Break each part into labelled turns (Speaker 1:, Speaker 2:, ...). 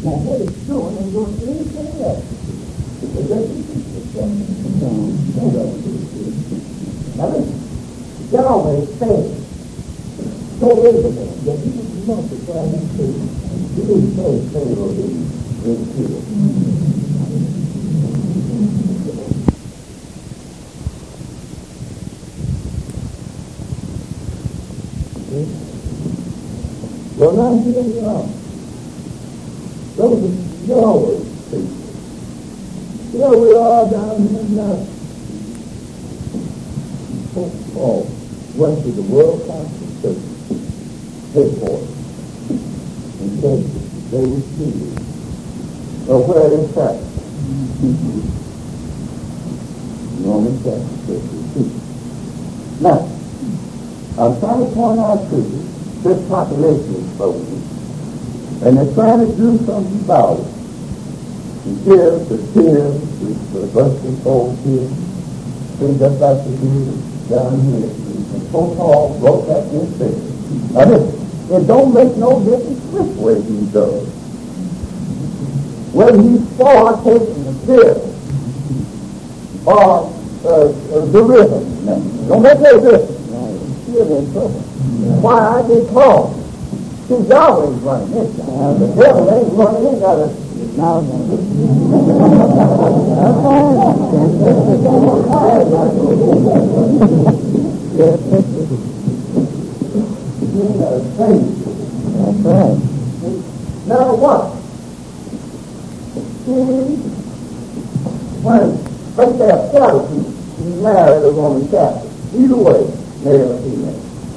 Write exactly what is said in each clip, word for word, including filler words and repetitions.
Speaker 1: Now, what it's doing ain't doing anything else. It's just itself. Now, listen. Yahweh said, told Abraham that he would multiply his faith. He didn't say Pharaoh didn't kill. Well, now here we are. Those are Yahweh's people. Here we are down here now. Paul went to the World Council Church headquarters and said they were seated. Well, where is that? Roman chapter fifty-two. Now, I'm trying to point out to you this population explosion, and they're trying to do something about it. And here, the tears, the busting cold tears, things just like the tears down here. And so Paul wrote that in there. Now listen, it don't make no difference which way he does. Whether he's for taking the pill or uh, uh, the rhythm. Now, don't make no difference. Still in trouble. Why? Because see, Yahweh's running this guy. The devil ain't running any other. Now, no. That's right. Now what? When right there, Catholic, he married a Roman Catholic. Either way, male or female.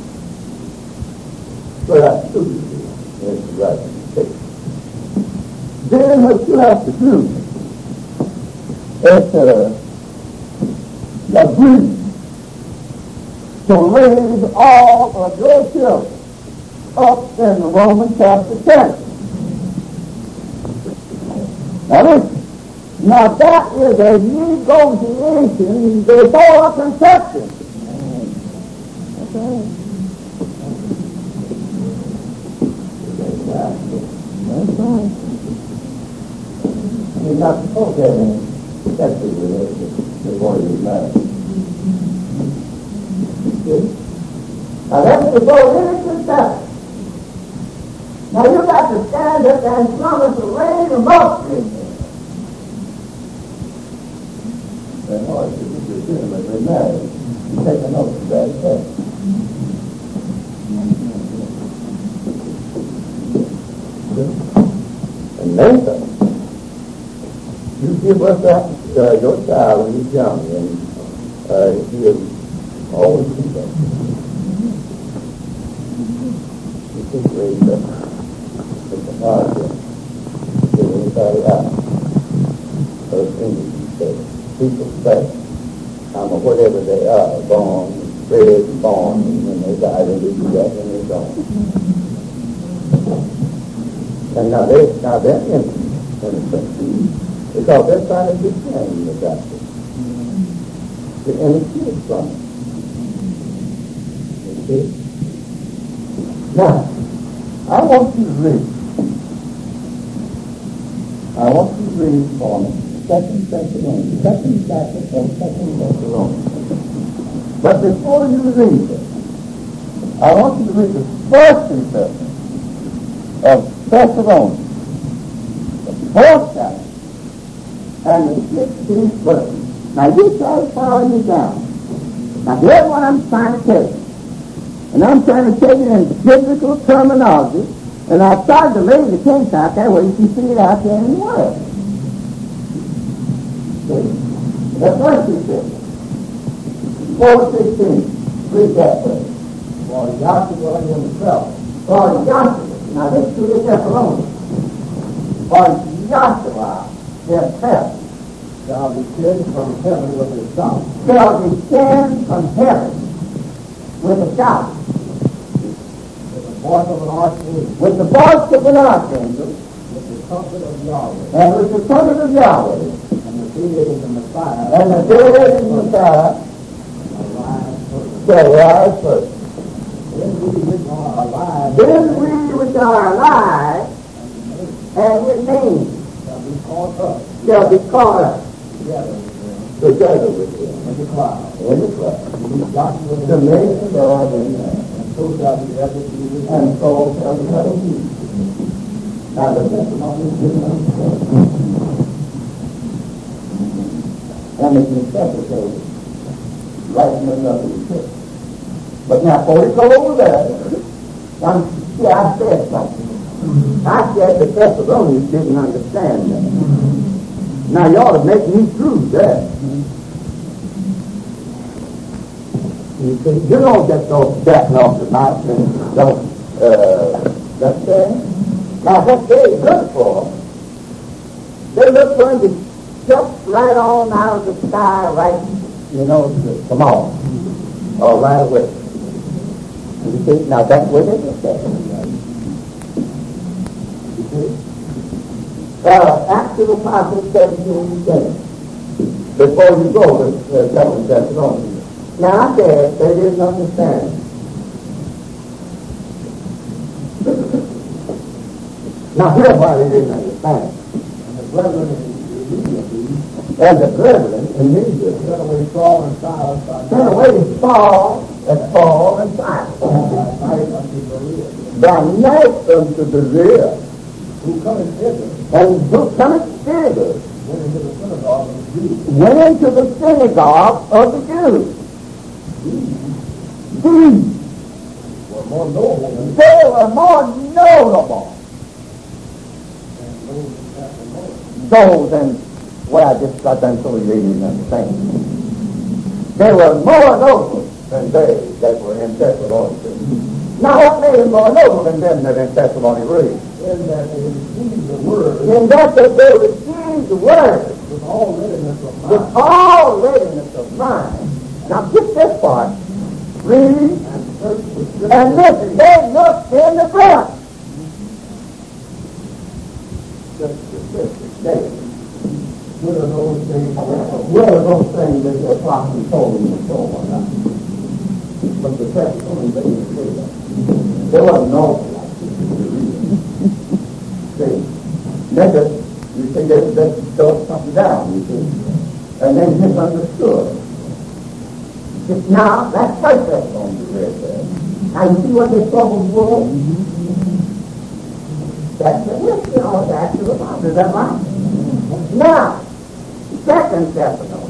Speaker 1: So that's stupid. That's the right thing. Then what you have to do is uh, agree to raise all of your children up in the Roman Catholic Church. Now listen, now that is a negotiation before conception. That's right. That's right. You're not supposed to have any sexual relations before you marry. Now that's before any conception. Now you got to stand up and promise to raise them up in there. And all you do is legitimately married. You take a note of that fact. And later, you give us that, uh, your child when he's young, and uh, he'll always do that. You just raise up. It's a hard thing. Get anybody out. Those things you say. People say, um, or whatever they are, born, bred, born, and when they die, they do that, and they're gone. And now, they, now they're innocent, innocent, because they're trying to defend the gospel. The innocent from it. You see? Now, I want you to read. I want you to read for me Second Thessalonians, second chapter of Second Thessalonians. But before you read it, I want you to read the first epistle of Thessalonians, the fourth chapter, and the sixteenth verse. Now you try to follow me down. Now here's what I'm trying to tell you. And I'm trying to tell you in biblical terminology, and I've tried to lay the case out there where you can see it out there in the world. See? The first epistle, four sixteen, read that verse. For Joshua himself, for Joshua. Now this to the Thessalonians. For Joshua himself shall descend from heaven with a shout. Shall descend from heaven with a shout. With the voice of an archangel. With the voice of an archangel. With the trumpet of Yahweh. And with the trumpet of Yahweh. And the dead in the Messiah. And the dead in the Messiah. Shall rise first. Then we which are alive. Then we which are alive and remain
Speaker 2: shall be caught up
Speaker 1: shall be caught up
Speaker 2: together
Speaker 1: together with him
Speaker 2: in the cloud.
Speaker 1: in the cloud.
Speaker 2: Joshua
Speaker 1: To make the Lord in there.
Speaker 2: and so shall be ever to the
Speaker 1: And so shall the other be. Now the testimony is given unto us. And it's necessitated writing another epistle. But now before we go over there, I'm, see, I said something. I said the Thessalonians didn't understand that. Now you ought to make me prove that. You see, you don't just go stepping off the mountain and don't, uh, that's there. Now what they're good for, they look going to jump right on out of the sky, right, you know, to come on, or right away. You see, now that's where they get that. You see? Uh, Acts of the Apostles seventeen ten. Before you go to uh, Second Thessalonians. Now I said they didn't understand. Now here's why they didn't understand.
Speaker 2: And the brethren immediately
Speaker 1: And the brethren immediately
Speaker 2: turn away Saul and Silas by
Speaker 1: turn away Saul and Paul and Silas.
Speaker 2: by night unto Berea,
Speaker 1: By night unto the rear,
Speaker 2: who coming hither
Speaker 1: and who cometh thither
Speaker 2: went into the synagogue of the Jews.
Speaker 1: went into the synagogue of the Jews. These
Speaker 2: Were more noble than
Speaker 1: they were more notable
Speaker 2: those in Thessalonica.
Speaker 1: those than what I just got done so you didn't understand. They were more noble than they that were in Thessalonica. Now what made them more noble than them that in Thessalonica really?
Speaker 2: In that they received the word
Speaker 1: In that that they received the word
Speaker 2: with all readiness of
Speaker 1: with
Speaker 2: mind,
Speaker 1: all readiness of mind. Now get this part. Read
Speaker 2: and searched the scriptures
Speaker 1: and listen. They looked in the front. Just the scriptures there.
Speaker 2: whether those things were
Speaker 1: Where are those things that the prophet told them to show or not? But the testimony they didn't say that. There wasn't no like this. See, they just, you see, they just showed something down, you see, and they misunderstood. Now, that's first testimony you read there. Now, you see what they troubles were? That's the history of the Acts of the Apostles. Is that right? Now, second testimony.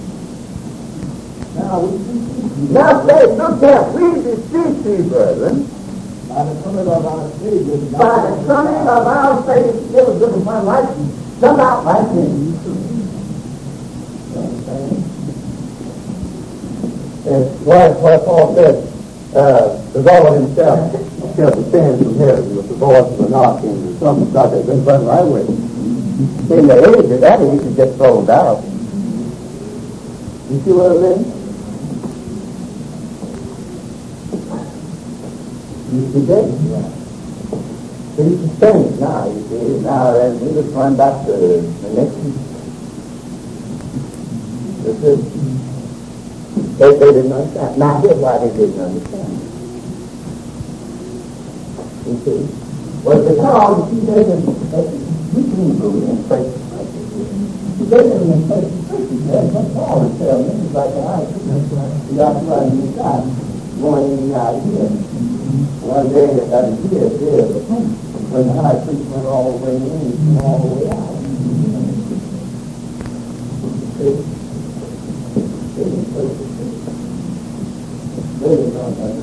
Speaker 2: now we see
Speaker 1: Now say, look there, we beseech thee, brethren,
Speaker 2: by the coming of our Savior,
Speaker 1: by the coming of our Savior, there was little one like you, come out like him. And what, what Paul said, uh, the Lord himself shall descend from heaven with the voice of an archangel, and something like that, been run right with. In the age of that age, it just thrown out. You see what I mean? You see that? Yeah. So you can change now, you see. Now, and we just run back to the next week. This is, they, they didn't understand. Now, here's why they didn't understand. You see? Well, because, you see, they didn't, they, we can go in places like this. They didn't in places like this. But Paul would tell me, it's like, all right, you got to run in the sky, going in and out here. One day, I got to hear there, when the high priest went all the way in and all the way out. They didn't places. They didn't know that.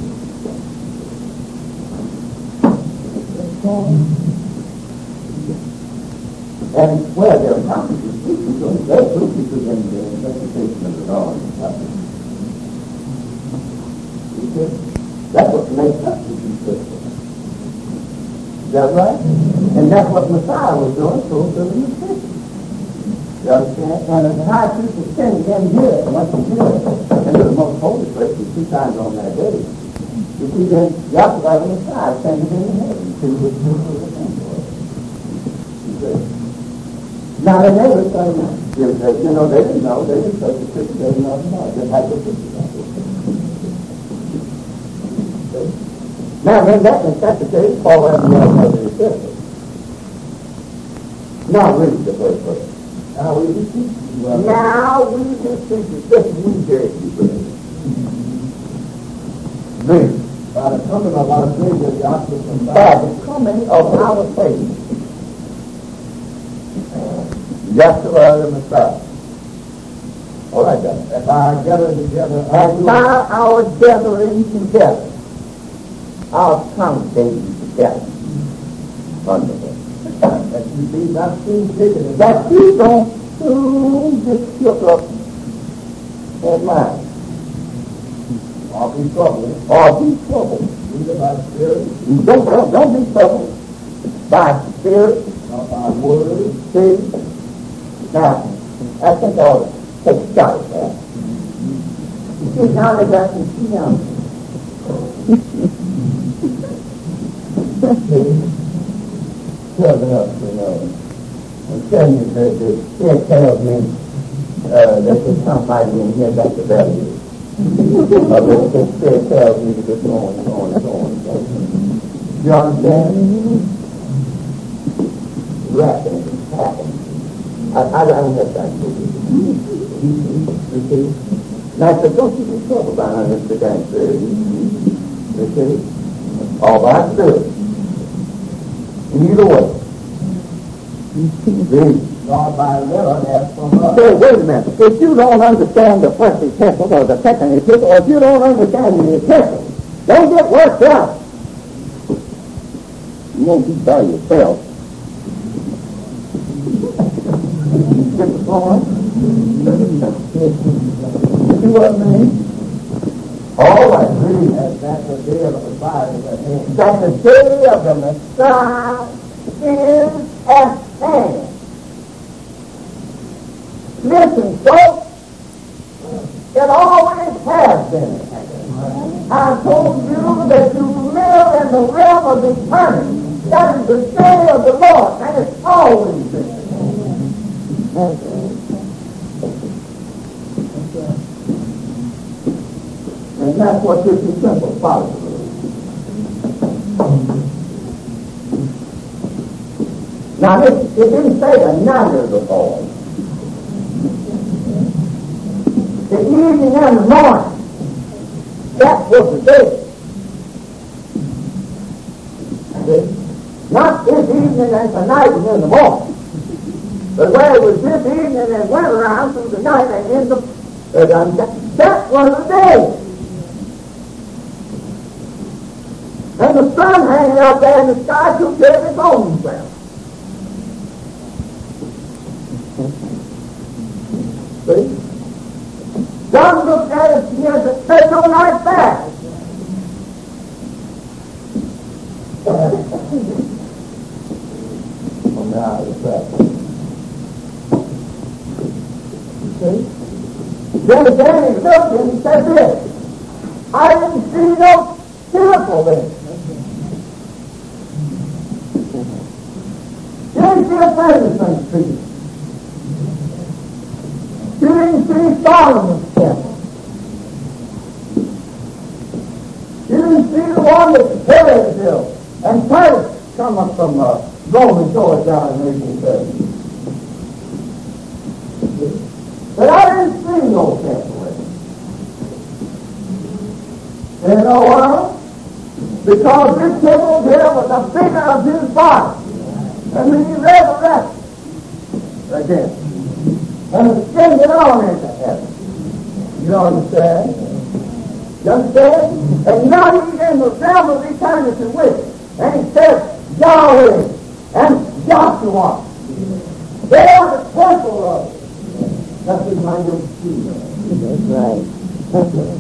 Speaker 1: And well, there are promises. There are two people in the interpretation of the law. That's what makes us the consistent. Is that right? And that's what Messiah was doing, so for the new Christians. You understand? And if the high priest was sitting in here, once he did it, and the most holy place was two times on that day. You see, then Yahweh and Messiah standing in heaven. See what you Now, they never say, you know, they didn't know, they didn't say the scripture, they didn't know about it. They had the scripture. Now, when that necessitates, Paul had to know how to accept it. Now read the first verse.
Speaker 2: Now we beseech you, brethren,
Speaker 1: Now we beseech you, just we dare you, brethren. Read.
Speaker 2: by the coming of our Savior, Yahshua
Speaker 1: By
Speaker 2: Messiah,
Speaker 1: the coming of our Savior, Yahshua the Messiah. All right, then.
Speaker 2: and by our gathering together
Speaker 1: And
Speaker 2: unto
Speaker 1: by our gathering together, our congregating together, under him.
Speaker 2: that you be not soon taken in
Speaker 1: That you don't soon get shook up in mind,
Speaker 2: or be troubled,
Speaker 1: or be troubled.
Speaker 2: either by spirit,
Speaker 1: You don't, don't, don't be troubled by spirit,
Speaker 2: nor by word,
Speaker 1: see. Now, I think I ought to take a shot at that. You see how they got you see now. Serving up, you know. I'm telling you that the Spirit tells me uh, that there's somebody in here that's the value. Or that the Spirit tells me to go on and on and on. You understand? Rapping, tapping. I, I don't have time to do it. You see? Now, so don't you be troubled about it, Mister Gangster. You see? All by spirit. Either way. Read.
Speaker 2: nor by letter as from us.
Speaker 1: Say, wait a minute. If you don't understand the first epistle or the second epistle, or if you don't understand the epistle, don't get worked out. You won't be by yourself. Get the phone. See what I mean? All right, read.
Speaker 2: As that the day of the Messiah is at hand.
Speaker 1: That the day of the Messiah is at hand. Listen, folks, it always has been. I told you that you live in the realm of eternity. That is the day of the Lord, and it's always been. And that's what this is simple follows. Now, it, it didn't say the night of the Lord. The evening and the morning, that was the day. See? Not this evening and the night and in the morning. But where it was this evening and went around through the night and in the... Uh, that, that was the day. And the sun hanging out there in the sky took care of its own self. See? John looked at it and said, there's no night there.
Speaker 2: From the eye of the fact.
Speaker 1: See? Then Danny looked and he said this, I didn't see no temple there. You didn't see a famous street. You didn't see Solomon's temple. You didn't see the one that Herod built and Titus come up from uh, Roman shores down in eighteen thirty. But I didn't see no temple there. You know why? Because this temple here was the figure of his body. And when he resurrected again, and ascended on into heaven. You understand? You understand? And now he's in the realm of eternity with it. And he says, Yahweh and Joshua. They are the temple of it. That's his language. That's right. That's right.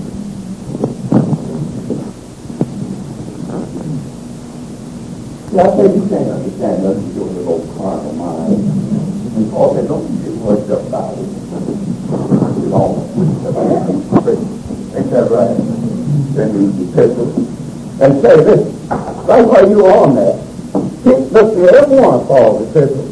Speaker 1: I say you can't understand nothing to your old carnal mind. And Paul said, don't you get worked up about it. It's all ain't that right? Then read the epistle and say this. Right while you are on that, keep looking at every one of Paul's epistles.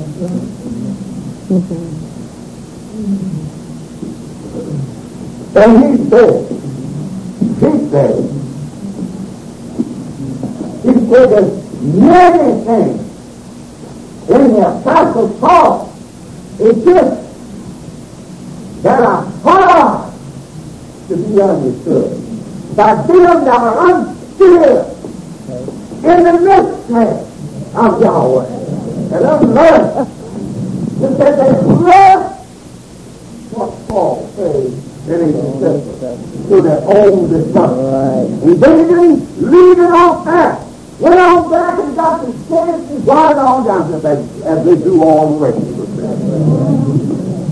Speaker 1: And he said, he said, he said there's many things in the Apostle Paul is this, that are hard to be understood by them that are unskilled in the mystery of Yahweh and unlearned. It says they love what Paul says in his epistle to their own destruction. He didn't leave it off there. Went on back and got the sins and brought it on down to them as they do all the rest of the things.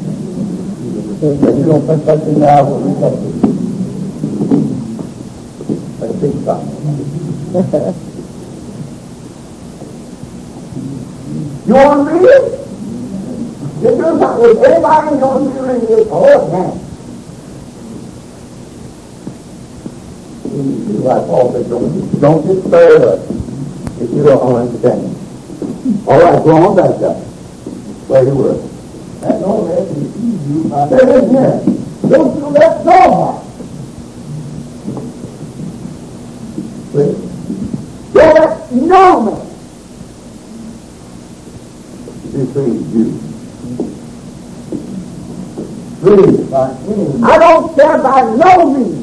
Speaker 1: You don't put something now when we get it. Let's think about it. You want to read it? You do something with everybody you want to read it. Oh, man. Like Paul said, don't, don't despair us if you don't understand. All right, go on back there. Where you were. And all that is easy. There is here. Don't you let go. Don't let no man deceive you. Please, I don't care by no means.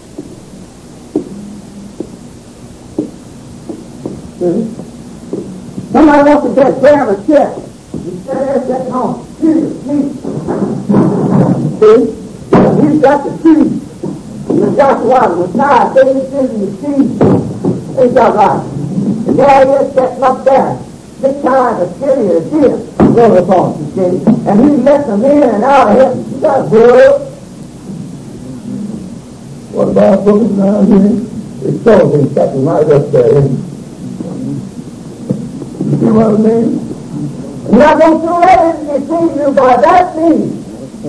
Speaker 1: See? Somebody wants to get grab a chair. He's there sitting on Peter's feet. See? He's got the keys. And the Joshua was not David's in the keys. He's all right. And there he is sitting up there. Big time a city as this. Roll upon the city. And he let them in and out of here. You got a girl. What about folks around here? It's so he's sitting right up there. You see what I mean? You're not going to let it deceive you by that means.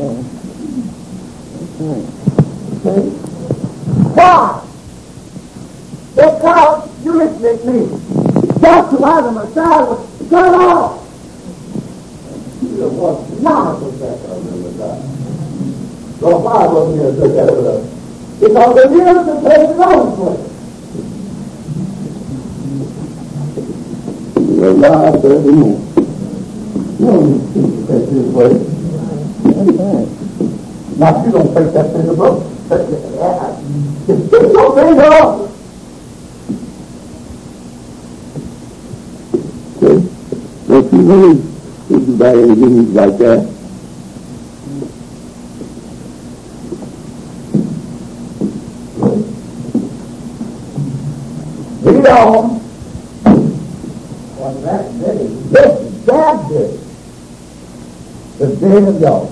Speaker 1: See? Why? Because, you listen to me, Joshua the Messiah was cut off. You was not a possessor of the Messiah. So why wasn't he a possessor of it? Because they knew to take his own place. You're alive evermore. You don't need to teach to take his way. That's right. Now, if you don't take that in the book, it's just no thing at all. See? Don't you really think about anything like that? Read on. On that day, this is that day, the day of God.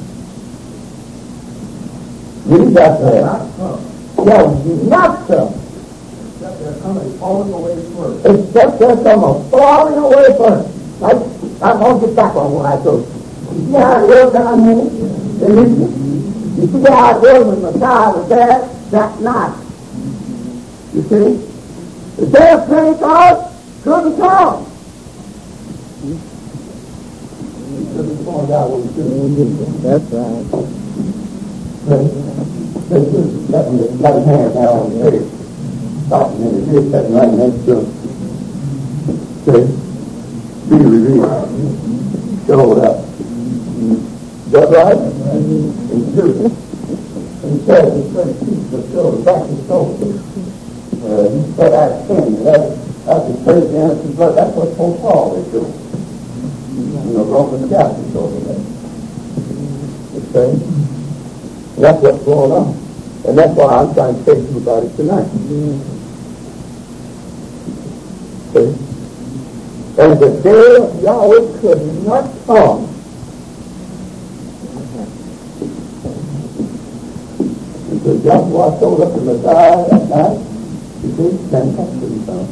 Speaker 1: Read that there. Yeah, he's not come. Except they're coming falling away first. Except they're coming falling away first. Like, I'm going to get back on what I told you. You see how it was down here? You see how it was when Messiah was there that night? You see? The day of Pentecost couldn't come. That's right. Let his hand out on the face. Stopping in his head, sitting right next to him. See? Be revealed. Show it up. Is that right? And do it. And he said, he's going to keep the children back and forth. Uh, he said, I can. That's the crazy answer, but that's what Pope Paul is doing. You know, Roman Catholics over there. Okay? That's what's going on. And that's why I'm trying to tell you about it tonight. Okay? And the day of Yahweh could not come. Because Joshua showed up the Messiah that night. He did stand up to himself.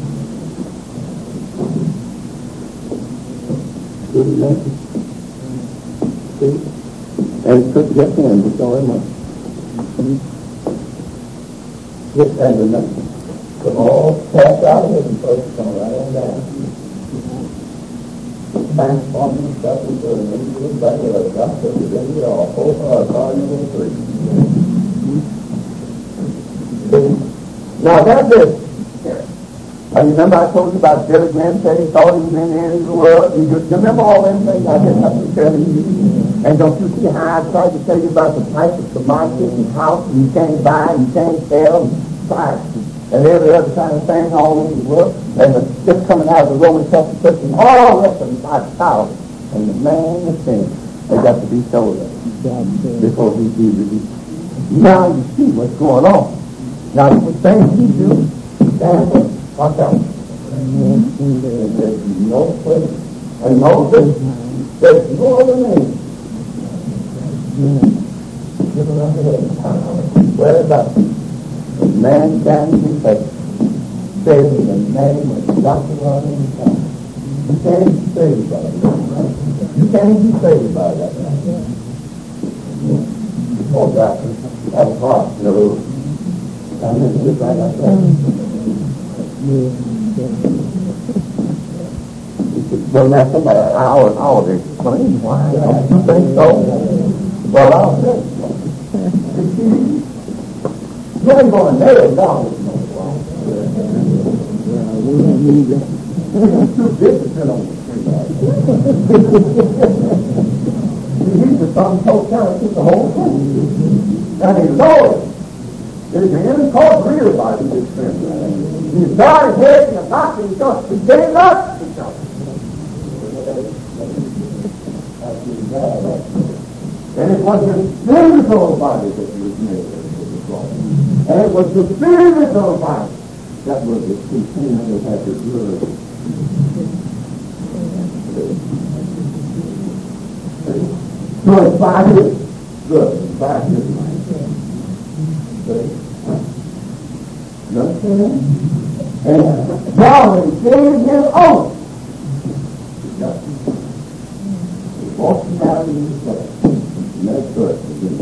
Speaker 1: Good message. See? And took his hand to show him up. This and the next. Come all cast out of heaven first, come right on down. Transforming himself into an individual body of the gospel to bring it all. Four parts, volume three. See? Now that's it. I remember I told you about Billy Graham said he thought he was in the end of the world. You just remember all them things I did up to telling you. And don't you see how I started to tell you about the price of commodities and house, and you can't buy and you can't sell, and price, and every other kind of thing all over the world, and the, just coming out of the Roman Catholic Church, and all the rest of them by thousands. And the man is saying, they got to be sold up before he be released. Now you see what's going on. Now the things he do, stand there, watch out. And there's no place, and no place, there's no other name. Give it up ahead. Where about man can be saved? Saved in the name of Joshua and his son. You can't be saved by that. You can't be saved by that. Oh, God, that was hard. No. I mean, just like I said. Well, now somebody, I always, I always explain why. Don't you think so? Well, I'll say so. You ain't going to nail down with no wrong. We don't need that. It's too big to sit on the street. He's the son so talented the whole thing. And he knows it. There's any cause to read about it, this friend. He's got his head in the box and he's just he's getting up. And it was the spiritual body that he was made of. And it was the spiritual body that was the container that had the blood. So it's by his blood, by his mind. You understand? And God gave his own. He walked him out in his blood. That's good.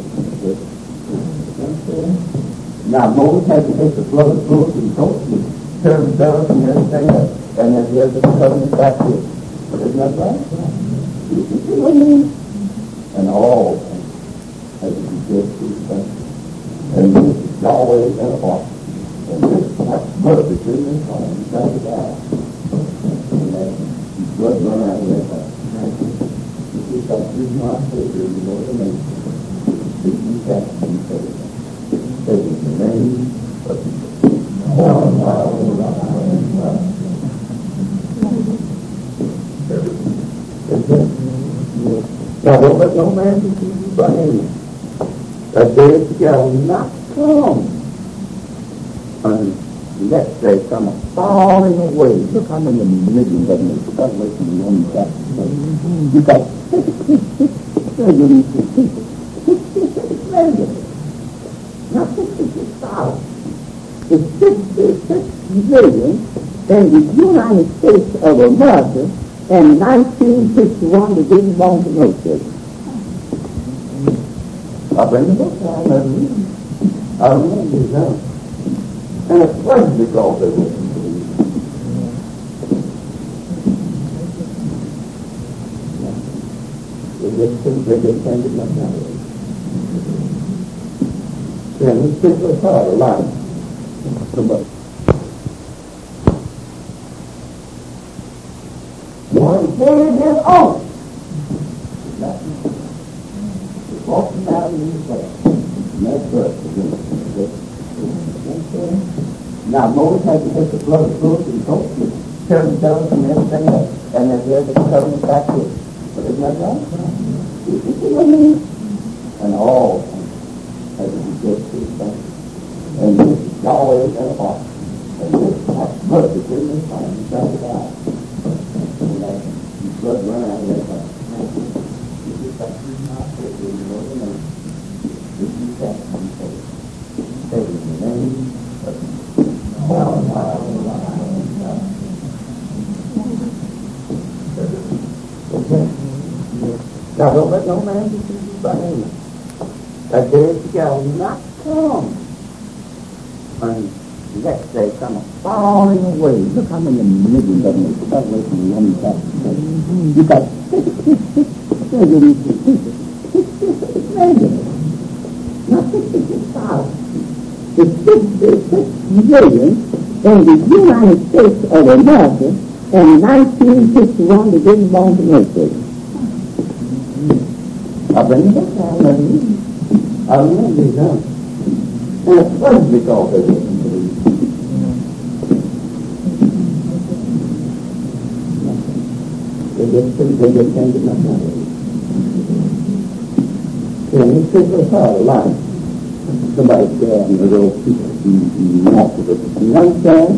Speaker 1: Now, Moses had to take the blood of bulls and goats and turn the doves and everything else, and then he had to covenant back here. Isn't that right? You see what I mean? And all had to be good to his son. And this is Yahweh and a heart. And this is blood between his arms. He's got to die. And that blood run out of that heart. Because he's not Savior, you know what I mean? You can't be saved. Saved in the name of Now don't let no man be deceived by him. That day shall not come unless they come falling away. Look how many millions of them got away from the Roman Catholic Church. You got sixty-six million people. sixty-six million. Not sixty-six thousand. It's sixty-six million in the United States of America in nineteen fifty-one that didn't belong to no church. I bring the book down there. I remember it now. And it's funny because they wouldn't believe it. They just couldn't, they just can't get nothing out of it. And these people are tired of lying so much. One gave his own. Walking out in his way. And that's good. Now Moses had to take the blood of bulls and goats and turn the doves and everything else, and then there's the covenant back here. But isn't that right? You see what I mean? And all had to be good to his son. And this is Yahweh and a heart. And this is blood between his hands. He's got to die. And that blood run out of that heart. You just have to not take it, you know what I mean? This is that one thing. Say in the name of okay. Now don't let no man be deceived by him. That day shall not come unless they come falling away. Look how many millions of them got away from the Roman Catholic Church. You got sixty-six million people. sixty-six million. Not sixty-six thousand. It's sixty-six million in the United States of America in nineteen fifty-one, they didn't belong to Mercury. I bring it up, I remember it. I remember it, huh? And it was because they didn't believe. They just couldn't, they just can't get nothing out of it. And it's just a hard life. Somebody said, you know, those people, you, you want to do it. You understand?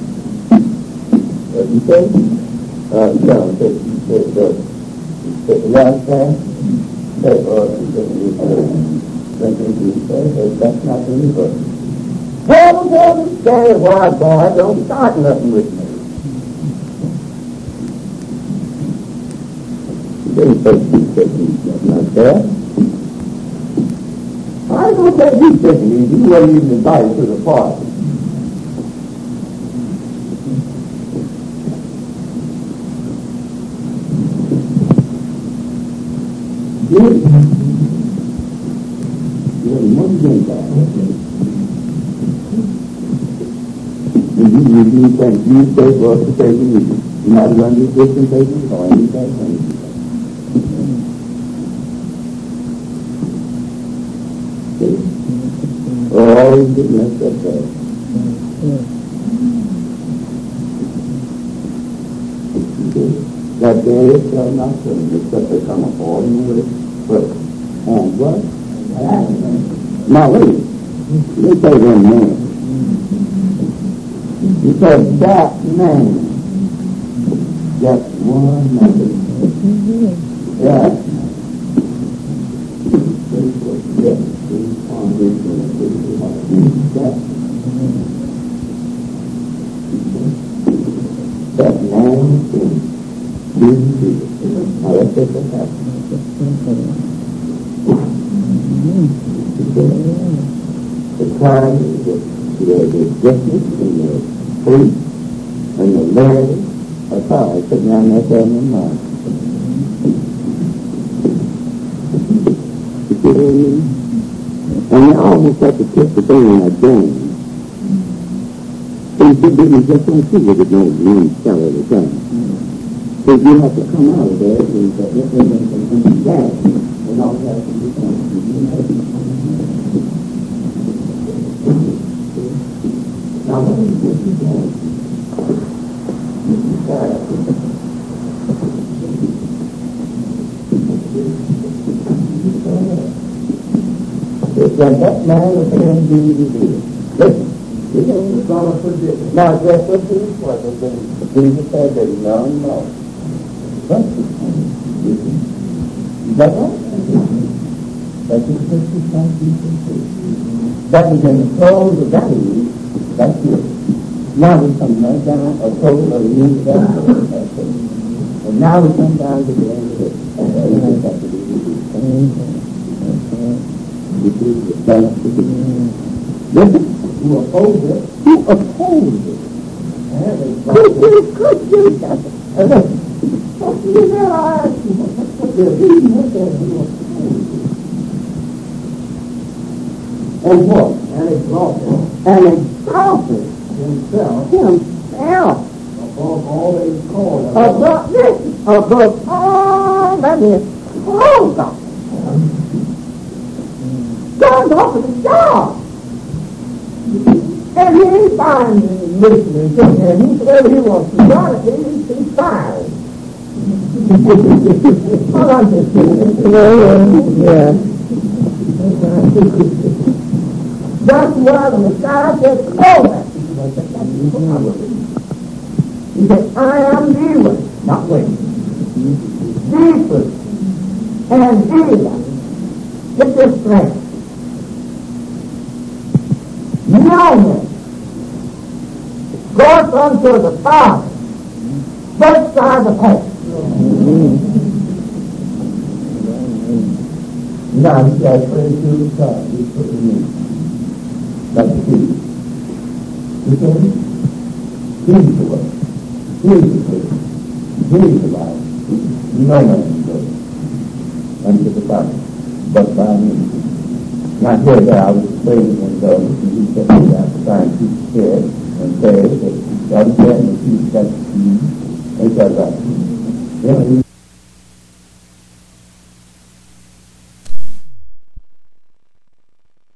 Speaker 1: What you say? Uh, no, say, say, say, say, you understand? Say, or, say, that's not the universe. Well, don't understand why God don't start nothing with me. He didn't say he said nothing like that. I don't think he said me. He wasn't even invited to the party. Good. You have one thing back. If you really think you say for us to take it easy, you're not going to do dispensation or anything. Oh, you didn't mess that up. That there is still nothing except they come up all in the way first. And what? Now wait. Let me say one man. He said that man. Just one man. Yeah. That man is now let's take a step. The crime is the justice and the police and the lawyers are probably sitting down there saying in mind. And they almost have to kiss the thing in that game. And you didn't just don't see what it knows means tell all the time. So you have to come out of there and say, this is understand. And all that can be done. Now what is this again? Then that man was saying, do you do? Listen. You know, it's going to forgive. Now, just what Jesus was, Jesus said that no, no. What? Is that right? That's just what you can't do. That is in the soul of that is, that's it. Now we come right down, a soul of the new that's it. And now we come down to the end of it. And that's what we do. You do the balance of it. Listen. Who oppose it? Who oppose it? Who could do that? And then, what do you realize? What they're reading with them who oppose it. And what? And exalted. And exalted himself. Himself. Above all they call him. Above this. Above all that is called God. God's offered a job. And he ain't fine listening to him. And he's whatever he wants to God, he's, he's fine. Well, I'm just kidding. Yeah. That's why the Messiah said, oh, that's he said, I am Jesus, not wait. Jesus and Jesus. Get this straight. Knowing goes unto the Father, both sides of heaven. Now, he said, praise to the God, he's putting me. That's the key. You see? He's the way. He's the truth. He's the life. No man can go unto the Father, but by me. Not here that I was praying and uh, he said that I was trying to keep scared.
Speaker 3: and say that God is saying that He's got to see, He does that. Then He